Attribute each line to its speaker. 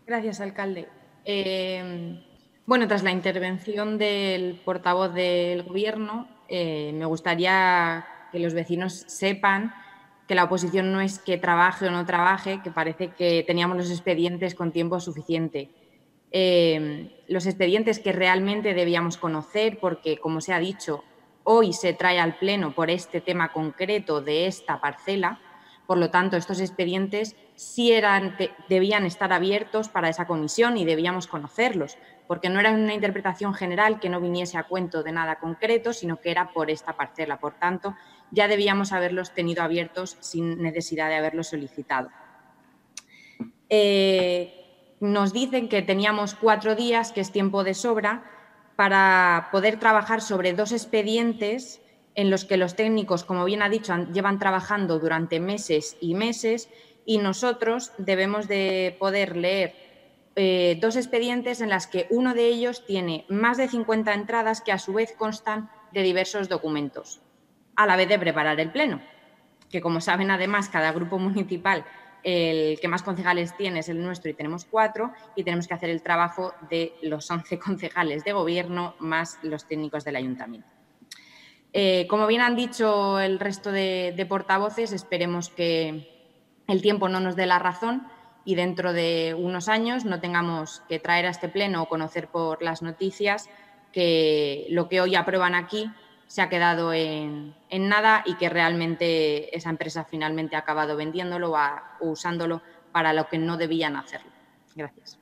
Speaker 1: Gracias, alcalde. Bueno, tras la intervención del portavoz del Gobierno, me gustaría que los vecinos sepan que la oposición no es que trabaje o no trabaje, que parece que teníamos los expedientes con tiempo suficiente. Los expedientes que realmente debíamos conocer, porque, como se ha dicho, hoy se trae al Pleno por este tema concreto de esta parcela. Por lo tanto, estos expedientes sí debían estar abiertos para esa comisión y debíamos conocerlos, porque no era una interpretación general que no viniese a cuento de nada concreto, sino que era por esta parcela. Por tanto, ya debíamos haberlos tenido abiertos sin necesidad de haberlos solicitado. Nos dicen que teníamos 4 días, que es tiempo de sobra, para poder trabajar sobre 2 expedientes en los que los técnicos, como bien ha dicho, llevan trabajando durante meses y meses, y nosotros debemos de poder leer 2 expedientes en los que uno de ellos tiene más de 50 entradas que a su vez constan de diversos documentos, a la vez de preparar el pleno, que como saben además cada grupo municipal el que más concejales tiene es el nuestro y tenemos 4 y tenemos que hacer el trabajo de los 11 concejales de gobierno más los técnicos del ayuntamiento. Como bien han dicho el resto de portavoces, esperemos que el tiempo no nos dé la razón y dentro de unos años no tengamos que traer a este pleno o conocer por las noticias que lo que hoy aprueban aquí se ha quedado en nada y que realmente esa empresa finalmente ha acabado vendiéndolo o usándolo para lo que no debían hacerlo. Gracias.